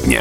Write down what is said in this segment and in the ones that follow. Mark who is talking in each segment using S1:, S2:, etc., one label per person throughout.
S1: дня».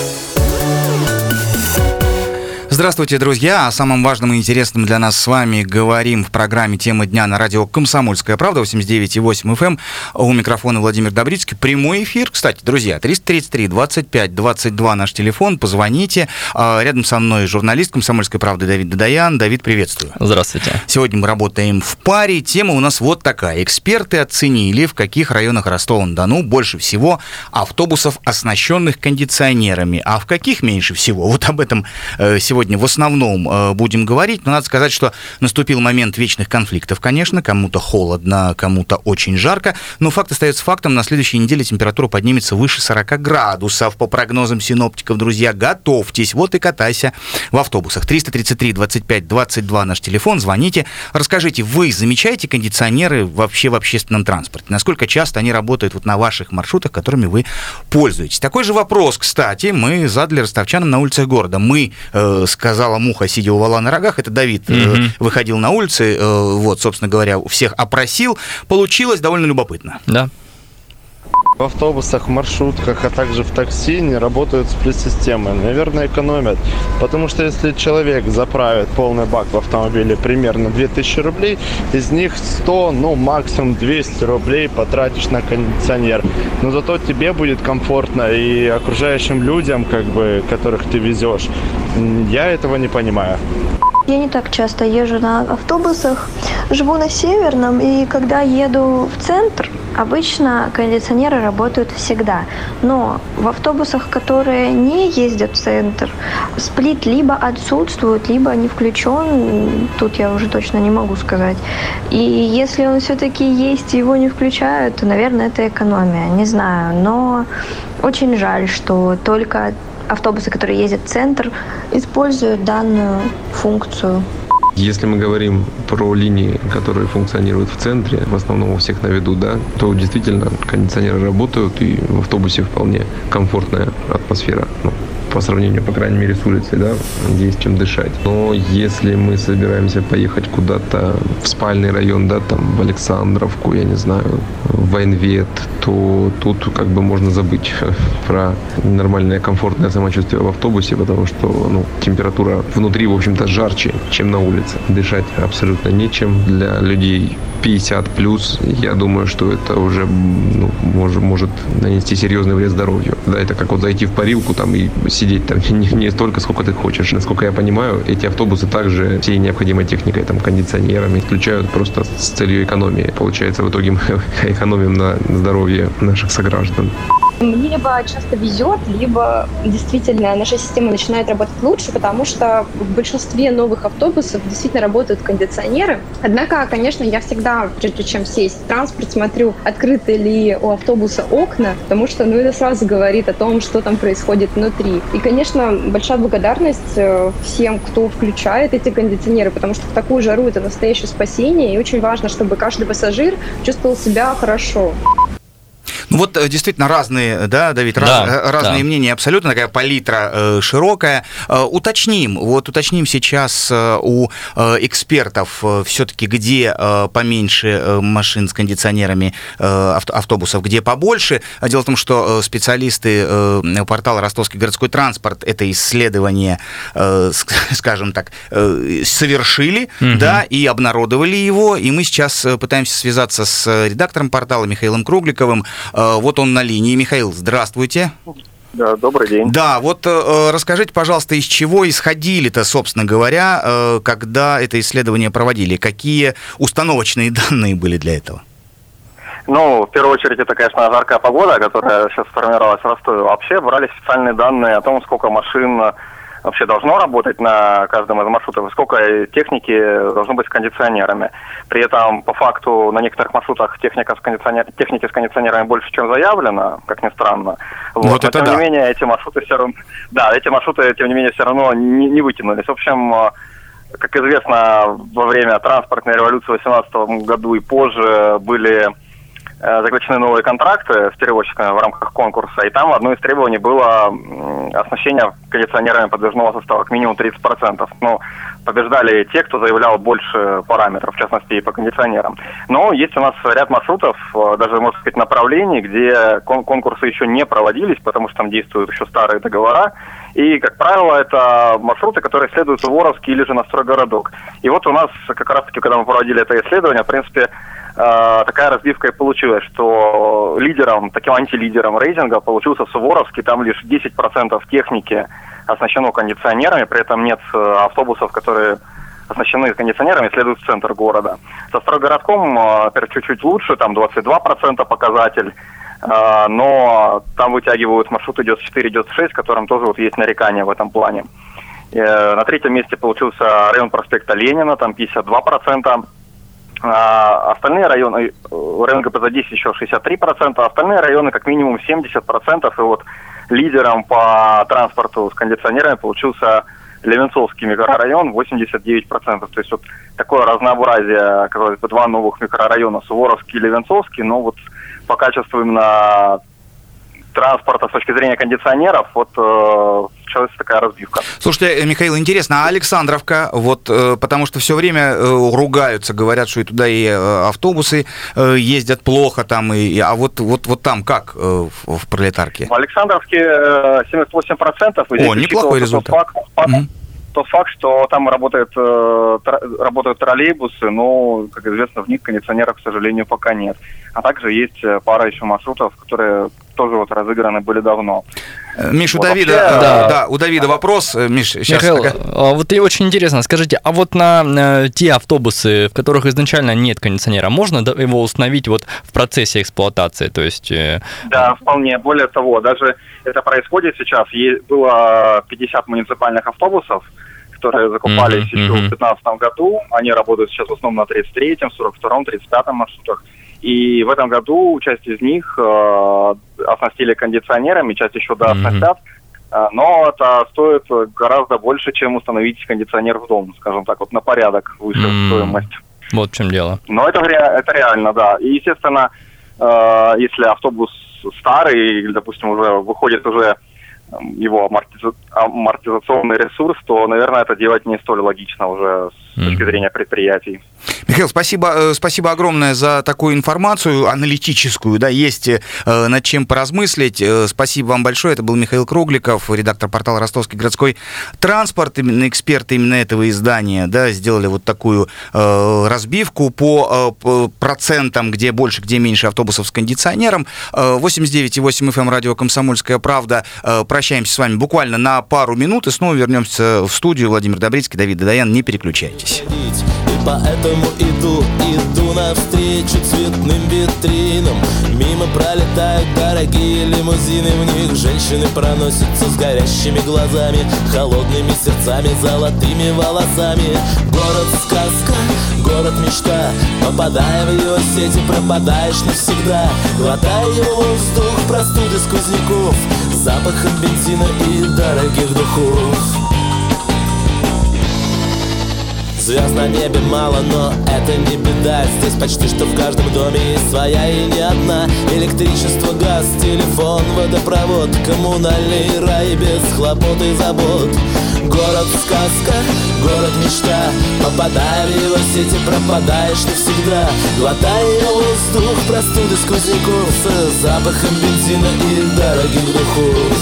S2: Здравствуйте, друзья! О самом важном и интересном для нас с вами говорим в программе «Тема дня» на радио «Комсомольская правда», 89,8 FM. У микрофона Владимир Добрицкий. Прямой эфир, кстати, друзья, 333-25-22 наш телефон. Позвоните. Рядом со мной журналист «Комсомольской правды» Давид Дадаян. Давид, приветствую.
S3: Здравствуйте.
S2: Сегодня мы работаем в паре. Тема у нас вот такая. Эксперты оценили, в каких районах Ростова-на-Дону больше всего автобусов, оснащенных кондиционерами, а в каких меньше всего. Вот об этом сегодня в основном будем говорить, но надо сказать, что наступил момент вечных конфликтов, конечно, кому-то холодно, кому-то очень жарко, но факт остается фактом, на следующей неделе температура поднимется выше 40 градусов, по прогнозам синоптиков, друзья, готовьтесь, вот и катайся в автобусах. 333-25-22 наш телефон, звоните, расскажите, вы замечаете кондиционеры вообще в общественном транспорте? Насколько часто они работают вот на ваших маршрутах, которыми вы пользуетесь? Такой же вопрос, кстати, мы задали ростовчанам на улицах города. Мы сказала муха, сидя у вала на рогах. Это Давид выходил на улицы, вот, собственно говоря, всех опросил. Получилось довольно любопытно.
S3: Да.
S4: В автобусах, маршрутках, а также в такси не работают сплит-системы. Наверное, экономят. Потому что если человек заправит полный бак в автомобиле примерно 2000 рублей, из них 100, ну максимум 200 рублей потратишь на кондиционер. Но зато тебе будет комфортно и окружающим людям, как бы, которых ты везешь. Я этого не понимаю.
S5: Я не так часто езжу на автобусах, живу на Северном, и когда еду в центр, обычно кондиционеры работают всегда. Но в автобусах, которые не ездят в центр, сплит либо отсутствует, либо не включен, тут я уже точно не могу сказать. И если он все-таки есть и его не включают, то, наверное, это экономия, не знаю. Но очень жаль, что только автобусы, которые ездят в центр, используют данную функцию.
S6: Если мы говорим про линии, которые функционируют в центре, в основном у всех на виду, да, то действительно кондиционеры работают, и в автобусе вполне комфортная атмосфера. По сравнению, по крайней мере, с улицей, да, где есть чем дышать. Но если мы собираемся поехать куда-то в спальный район, да, там, в Александровку, я не знаю, в Войнвет, то тут как бы можно забыть про нормальное, комфортное самочувствие в автобусе, потому что, температура внутри, в общем-то, жарче, чем на улице. Дышать абсолютно нечем. Для людей 50+, я думаю, что это уже может нанести серьезный вред здоровью. Да, это как вот зайти в парилку там и сидеть там не столько, сколько ты хочешь. Насколько я понимаю, эти автобусы также всей необходимой техникой, там, кондиционерами включают просто с целью экономии. Получается, в итоге мы экономим на здоровье наших сограждан.
S7: Мне либо часто везет, либо действительно наша система начинает работать лучше, потому что в большинстве новых автобусов действительно работают кондиционеры. Однако, конечно, я всегда, прежде чем сесть в транспорт, смотрю, открыты ли у автобуса окна, потому что это сразу говорит о том, что там происходит внутри. И, конечно, большая благодарность всем, кто включает эти кондиционеры, потому что в такую жару это настоящее спасение, и очень важно, чтобы каждый пассажир чувствовал себя хорошо.
S2: Вот действительно разные, да, Давид, разные мнения, абсолютно такая палитра широкая. Уточним сейчас у экспертов все-таки, где поменьше машин с кондиционерами, автобусов, где побольше. Дело в том, что специалисты портала «Ростовский городской транспорт» это исследование, скажем так, совершили, да, и обнародовали его, и мы сейчас пытаемся связаться с редактором портала Михаилом Кругликовым. Вот он на линии. Михаил, здравствуйте.
S8: Да, добрый день.
S2: Да, вот расскажите, пожалуйста, из чего исходили-то, собственно говоря, когда это исследование проводили? Какие установочные данные были для этого?
S8: В первую очередь, это, конечно, жаркая погода, которая сейчас сформировалась в Ростове. Вообще брали специальные данные о том, сколько машин вообще должно работать на каждом из маршрутов, и сколько техники должно быть с кондиционерами. При этом, по факту, на некоторых маршрутах техники с кондиционерами больше, чем заявлено, как ни странно. Но, тем не менее, эти маршруты все равно не вытянулись. В общем, как известно, во время транспортной революции в 2018 году и позже были заключены новые контракты с перевозчиками в рамках конкурса, и там одно из требований было оснащение кондиционерами подвижного состава как минимум 30%. Ну, побеждали те, кто заявлял больше параметров, в частности и по кондиционерам. Но есть у нас ряд маршрутов, даже, можно сказать, направлений, где конкурсы еще не проводились, потому что там действуют еще старые договора. И, как правило, это маршруты, которые следуют Суворовский или же на Стройгородок. И вот у нас, как раз-таки, когда мы проводили это исследование, в принципе, такая разбивка и получилась, что лидером, таким антилидером рейтинга получился Суворовский, там лишь 10% техники оснащено кондиционерами, при этом нет автобусов, которые оснащены кондиционерами, следуют в центр города. Со Стройгородком, опять чуть-чуть лучше, там 22% показатель, но там вытягивают маршруты 94-96, которым тоже вот есть нарекания в этом плане. На третьем месте получился район проспекта Ленина, там 52%. Остальные районы, район ГПЗ-10 еще 63%, а остальные районы как минимум 70%. И вот лидером по транспорту с кондиционерами получился Левенцовский микрорайон, 89%. То есть вот такое разнообразие, казалось бы, два новых микрорайона, Суворовский и Левенцовский, но вот по качеству именно транспорта с точки зрения кондиционеров, вот получилась такая разбивка.
S2: Слушайте, Михаил, интересно, а Александровка, вот, потому что все время ругаются, говорят, что и туда и автобусы ездят плохо там, а вот там как в Пролетарке?
S8: В Александровке 78%.
S2: О, неплохой результат.
S8: Тот факт, что там работают троллейбусы, но, как известно, в них кондиционеров, к сожалению, пока нет. А также есть пара еще маршрутов, которые тоже вот разыграны были давно.
S2: Миш, вот у Давида, у Давида вопрос. Миш, сейчас.
S1: Михаил, вот и очень интересно, скажите, а вот на те автобусы, в которых изначально нет кондиционера, можно его установить вот в процессе эксплуатации? То есть...
S8: Да, вполне. Более того, даже это происходит сейчас. Было 50 муниципальных автобусов, которые закупались еще в 2015 году. Они работают сейчас в основном на 33-м, 42-м, 35-м маршрутах. И в этом году часть из них оснастили кондиционерами, часть еще оснастят. Но это стоит гораздо больше, чем установить кондиционер в дом, скажем так, вот на порядок выше стоимость.
S1: Вот в чем дело.
S8: Но это реально, да. И, естественно, если автобус старый, допустим, уже выходит уже его амортизационный ресурс, то, наверное, это делать не столь логично уже с точки зрения предприятий.
S2: Михаил, спасибо огромное за такую информацию аналитическую, да, есть над чем поразмыслить. Спасибо вам большое. Это был Михаил Кругликов, редактор портала «Ростовский городской транспорт». Именно эксперты именно этого издания, да, сделали вот такую разбивку по процентам, где больше, где меньше автобусов с кондиционером. 89,8 FM, радио «Комсомольская правда». Прощаемся с вами буквально на пару минут и снова вернемся в студию. Владимир Добрицкий, Давид Дадаян. Не переключайтесь.
S3: И поэтому иду навстречу цветным витринам. Мимо пролетают дорогие лимузины, в них женщины проносятся с горящими глазами, холодными сердцами, золотыми волосами. Город-сказка, город-мечта, попадая в его сети, пропадаешь навсегда. Глотая его воздух, простуды сквозняков, запахом бензина и дорогих духов. Звезд на небе мало, но это не беда. Здесь почти что в каждом доме есть своя и не одна. Электричество, газ, телефон, водопровод, коммунальный рай без хлопот и забот. Город-сказка, город-мечта, попадая в его сети, пропадаешь навсегда. Глотая воздух, простуды сквозняков, с запахом бензина и дорогих духов.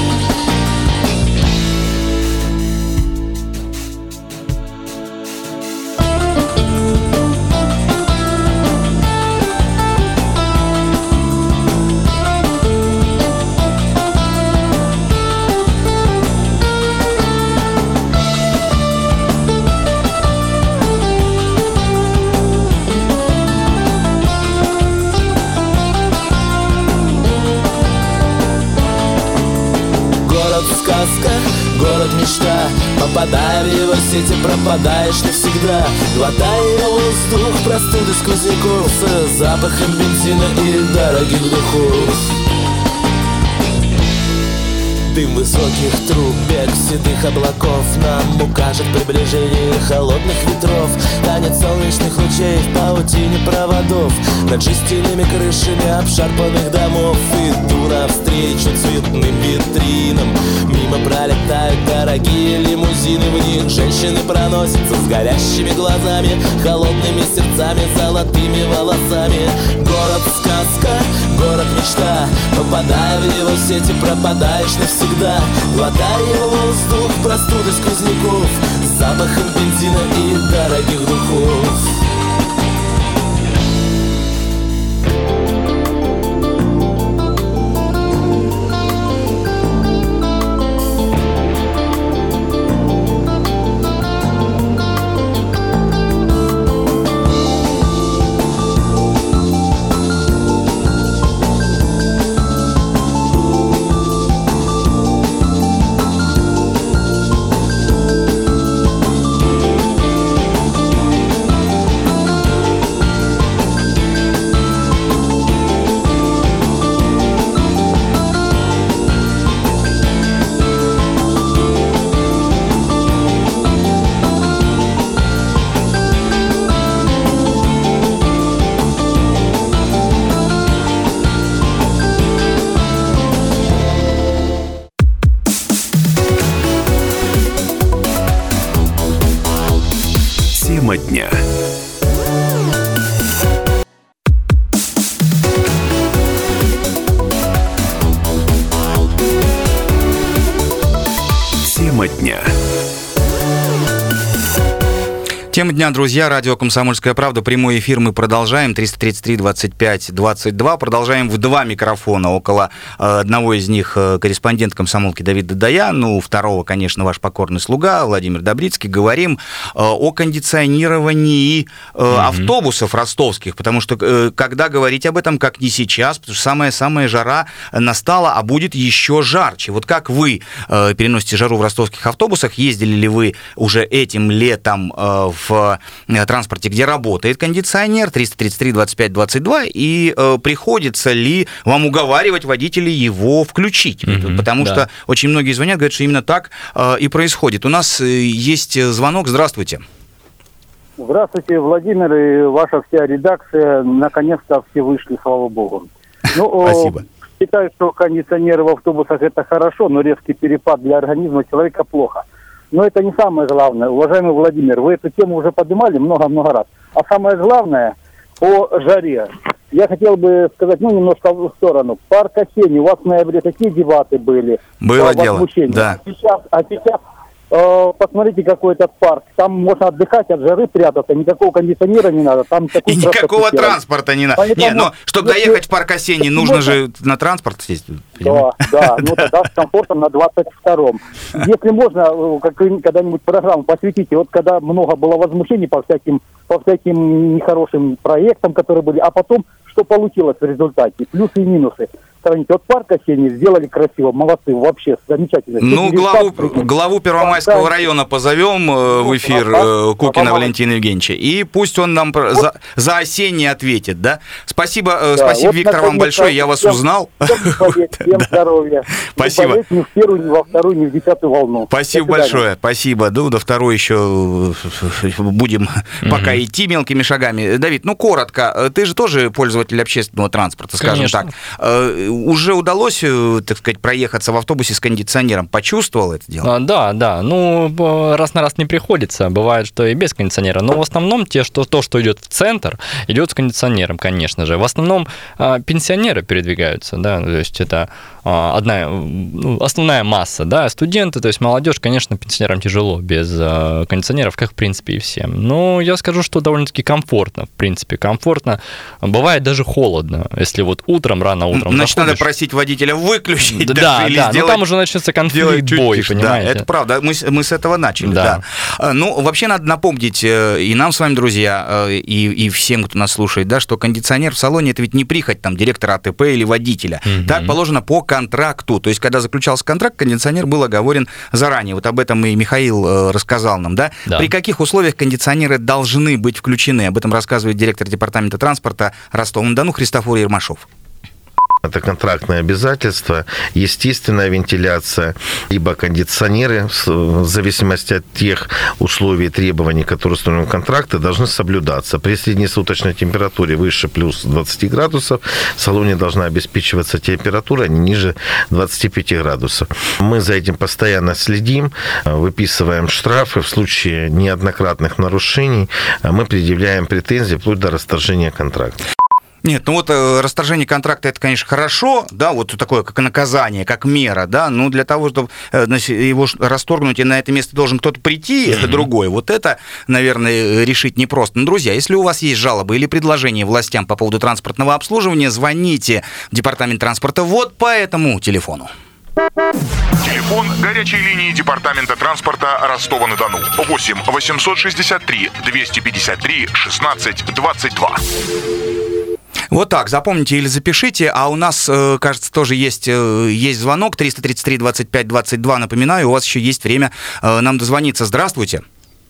S3: Город-мечта, попадая в его сети, пропадаешь навсегда. Глотая воздух, простуды сквозняков, с запахом бензина и дорогих духов. Дым высоких труб, бег седых облаков нам укажет приближение холодных ветров. Танец солнечных лучей в паутине проводов над жестяными крышами обшарпанных домов. Иду навстречу цветным витринам, мимо пролетают дорогие лимузины. В них женщины проносятся с горящими глазами, холодными сердцами, золотыми волосами. Город-сказка, город-мечта, попадая в его сети, пропадаешь навсегда. Глотая воздух простуды сквозняков, с запахом бензина и дорогих духов.
S9: Тема дня. Тема дня.
S2: Тема дня, друзья, радио «Комсомольская правда», прямой эфир мы продолжаем, 333-25-22, продолжаем в два микрофона, около одного из них корреспондент комсомолки Давид Дадаян, у второго, конечно, ваш покорный слуга Владимир Добрицкий, говорим о кондиционировании автобусов ростовских, потому что когда говорить об этом, как не сейчас, потому что самая жара настала, а будет еще жарче. Вот как вы переносите жару в ростовских автобусах, ездили ли вы уже этим летом в транспорте, где работает кондиционер, 333-25-22, и приходится ли вам уговаривать водителей его включить? Потому что очень многие звонят, говорят, что именно так и происходит. У нас есть звонок. Здравствуйте.
S10: Здравствуйте, Владимир, и ваша вся редакция. Наконец-то все вышли, слава богу.
S2: Спасибо.
S10: Считаю, что кондиционеры в автобусах это хорошо, но резкий перепад для организма человека плохо. Но это не самое главное. Уважаемый Владимир, вы эту тему уже поднимали много-много раз. А самое главное, по жаре. Я хотел бы сказать, немножко в сторону. Парк Осенний, у вас в ноябре такие дебаты были.
S2: Было дело, да.
S10: А сейчас посмотрите, какой этот парк. Там можно отдыхать от жары, прятаться. Никакого кондиционера не надо. Там
S2: и никакого транспорта не надо. Нет, но чтобы доехать в парк Осенний, нужно же на транспорт сесть.
S10: Да, тогда с комфортом на 22-м. Если можно, когда-нибудь программу посвятите, вот когда много было возмущений по всяким нехорошим проектам, которые были, а потом, что получилось в результате, плюсы и минусы. Сравните, вот парк Осенний сделали красиво, молодцы, вообще замечательно.
S2: Главу Первомайского района позовем в эфир, Кукина Валентина Евгеньевича, и пусть он нам за Осенний ответит, да? Спасибо, Виктор, вам большое, я вас узнал.
S10: Всем здоровья.
S2: Спасибо.
S10: Ни в первую, ни во вторую, ни в 10-ю волну.
S2: Спасибо большое, спасибо. До второй еще будем пока идти мелкими шагами. Давид, коротко, ты же тоже пользователь общественного транспорта, скажем так. Уже удалось, так сказать, проехаться в автобусе с кондиционером? Почувствовал это дело?
S1: Да. Раз на раз не приходится. Бывает, что и без кондиционера. Но в основном то, что идет в центр, идет с кондиционером, конечно же. В основном пенсионеры передвигаются, да, то есть это основная масса, да, студенты, то есть молодежь, конечно, пенсионерам тяжело без кондиционеров, как в принципе и всем. Но я скажу, что довольно-таки комфортно, в принципе, комфортно. Бывает даже холодно, если вот рано утром
S2: надо просить водителя выключить.
S1: Да, но там уже начнется конфликт, бой, понимаете?
S2: Да, это правда, мы с этого начали, да. Вообще надо напомнить и нам с вами, друзья, и всем, кто нас слушает, да, что кондиционер в салоне — это ведь не прихоть там директора АТП или водителя. Так положено по контракту. То есть, когда заключался контракт, кондиционер был оговорен заранее. Вот об этом и Михаил рассказал нам, да? При каких условиях кондиционеры должны быть включены? Об этом рассказывает директор департамента транспорта Ростова-на-Дону Христофор Ермашов.
S11: Это контрактное обязательство, естественная вентиляция, либо кондиционеры, в зависимости от тех условий и требований, которые установлены в контракте, должны соблюдаться. При среднесуточной температуре выше плюс 20 градусов в салоне должна обеспечиваться температура не ниже 25 градусов. Мы за этим постоянно следим, выписываем штрафы. В случае неоднократных нарушений мы предъявляем претензии вплоть до расторжения контракта.
S2: Нет, ну вот расторжение контракта, это, конечно, хорошо, да, вот такое, как наказание, как мера, да, но для того, чтобы его расторгнуть, и на это место должен кто-то прийти, это другое. Вот это, наверное, решить непросто. Но, друзья, если у вас есть жалобы или предложения властям по поводу транспортного обслуживания, звоните в Департамент транспорта вот по этому телефону.
S12: Телефон горячей линии Департамента транспорта Ростова-на-Дону. 8 863 253 16 22.
S2: Вот так, запомните или запишите. А у нас, кажется, тоже есть звонок. 333 25 22, напоминаю. У вас еще есть время нам дозвониться. Здравствуйте.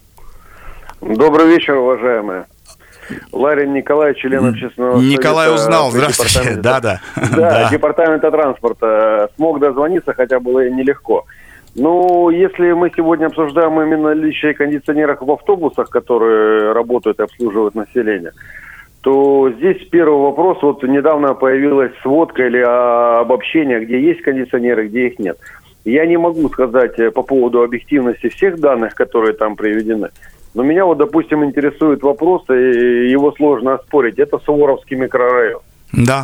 S13: Добрый вечер, уважаемые. Ларин Николай, член общественного совета.
S2: Николай узнал, здравствуйте. Да.
S13: Департамента транспорта. Смог дозвониться, хотя было и нелегко. Ну, если мы сегодня обсуждаем именно наличие кондиционеров в автобусах, которые работают и обслуживают население, то здесь первый вопрос. Вот недавно появилась сводка или обобщение, где есть кондиционеры, где их нет. Я не могу сказать по поводу объективности всех данных, которые там приведены. Но меня вот, допустим, интересует вопрос, и его сложно оспорить. Это Суворовский микрорайон.
S2: Да.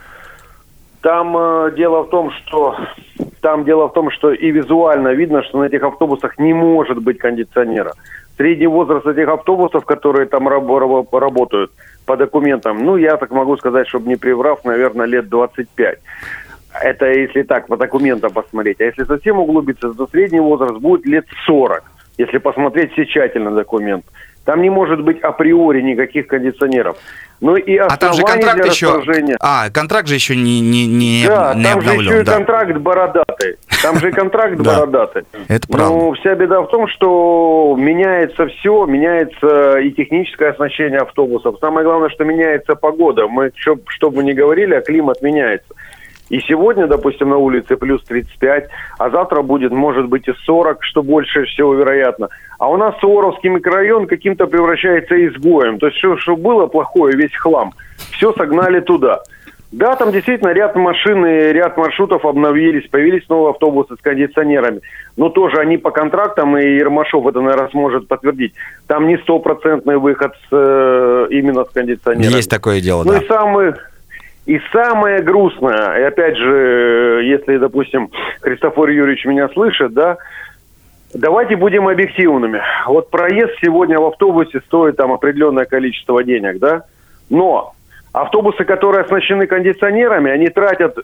S13: Там дело в том, что и визуально видно, что на этих автобусах не может быть кондиционера. Средний возраст этих автобусов, которые там работают по документам, ну, я так могу сказать, чтобы не приврав, наверное, лет 25. Это если так, по документам посмотреть. А если совсем углубиться, то средний возраст будет лет 40, если посмотреть все тщательно документ. Там не может быть априори никаких кондиционеров. Ну и
S2: а там же контракт
S13: для
S2: еще...
S13: расторжения...
S2: контракт же еще не обновлен.
S13: Там же еще и контракт бородатый. Там же и контракт бородатый.
S2: Это правда.
S13: Ну, вся беда в том, что меняется все, меняется и техническое оснащение автобусов. Самое главное, что меняется погода. Мы, что бы ни говорили, а климат меняется. И сегодня, допустим, на улице плюс 35, а завтра будет, может быть, и 40, что больше всего вероятно. А у нас Суворовский микрорайон каким-то превращается изгоем. То есть, что было плохое, весь хлам, все согнали туда. Да, там действительно ряд машин и ряд маршрутов обновились, появились новые автобусы с кондиционерами. Но тоже они по контрактам, и Ермашов это, наверное, сможет подтвердить. Там не 100% выход именно с кондиционерами.
S2: Есть такое дело, да.
S13: И самое грустное, и опять же, если, допустим, Христофор Юрьевич меня слышит, да, давайте будем объективными. Вот проезд сегодня в автобусе стоит там определенное количество денег, да, но автобусы, которые оснащены кондиционерами, они тратят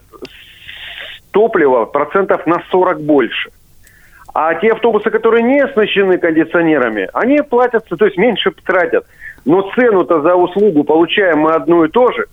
S13: топлива процентов на 40 больше. А те автобусы, которые не оснащены кондиционерами, они платятся, то есть меньше тратят. Но цену-то за услугу получаем мы одну и ту же.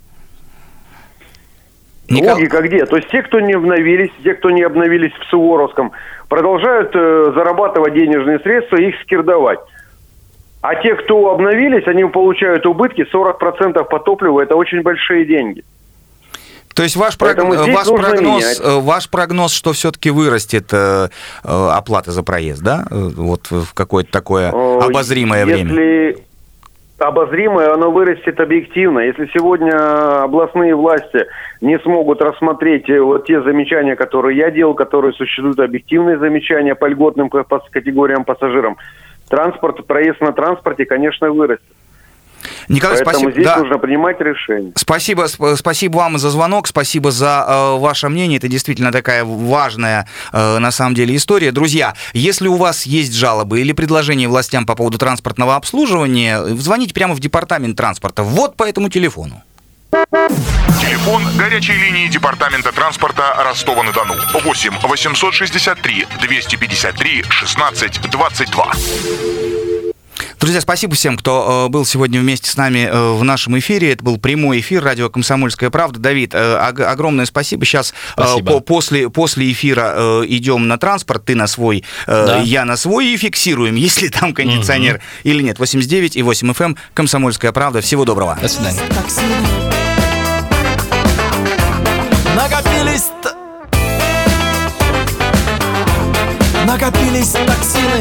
S13: Логика где? То есть те, кто не обновились в Суворовском, продолжают зарабатывать денежные средства и их скирдовать. А те, кто обновились, они получают убытки 40% по топливу. Это очень большие деньги.
S2: То есть ваш прогноз, что все-таки вырастет оплата за проезд, да? Вот в какое-то такое обозримое время.
S13: Обозримое, оно вырастет объективно. Если сегодня областные власти не смогут рассмотреть вот те замечания, которые я делал, которые существуют, объективные замечания по льготным категориям пассажирам, проезд на транспорте, конечно, вырастет.
S2: Николай,
S13: поэтому
S2: спасибо.
S13: Здесь нужно принимать решение.
S2: Спасибо вам за звонок, спасибо за ваше мнение. Это действительно такая важная, на самом деле, история. Друзья, если у вас есть жалобы или предложения властям по поводу транспортного обслуживания, звоните прямо в Департамент транспорта. Вот по этому телефону.
S12: Телефон горячей линии Департамента транспорта Ростова-на-Дону. 8 863 253 16 22.
S2: Друзья, спасибо всем, кто был сегодня вместе с нами в нашем эфире. Это был прямой эфир радио «Комсомольская правда». Давид, огромное спасибо. Сейчас после эфира идем на транспорт. Ты на свой, я на свой, и фиксируем, есть ли там кондиционер или нет. 89,8 FM, «Комсомольская правда». Всего доброго.
S1: До свидания.
S3: Накопились токсины.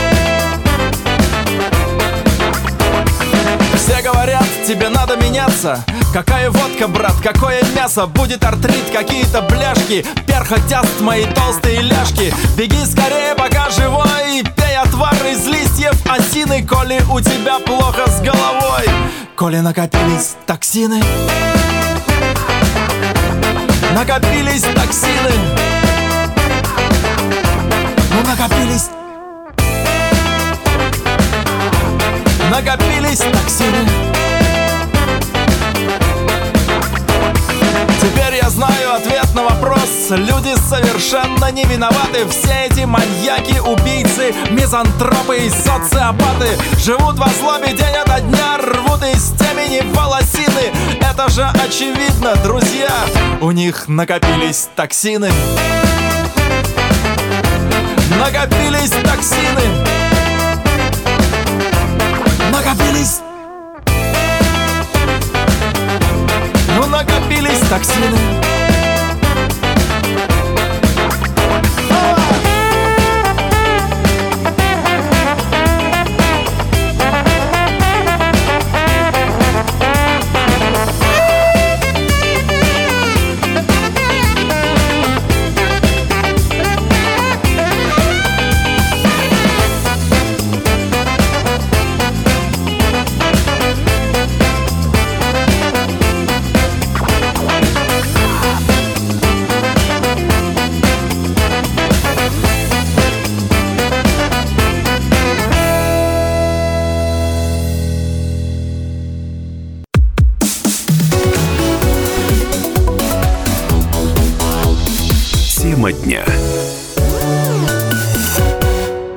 S3: Все говорят, тебе надо меняться. Какая водка, брат, какое мясо. Будет артрит, какие-то бляшки. Перхоть, даст мои толстые ляжки. Беги скорее, пока живой. Пей отвар из листьев осины, коли у тебя плохо с головой. Коли накопились токсины. Накопились токсины. Ну накопились. Накопились токсины. Теперь я знаю ответ на вопрос. Люди совершенно не виноваты. Все эти маньяки, убийцы, мизантропы и социопаты живут во злобе день ото дня, рвут из темени волосины. Это же очевидно, друзья. У них накопились токсины. Накопились токсины. Накопились. Ну накопились токсины.
S9: Тема дня.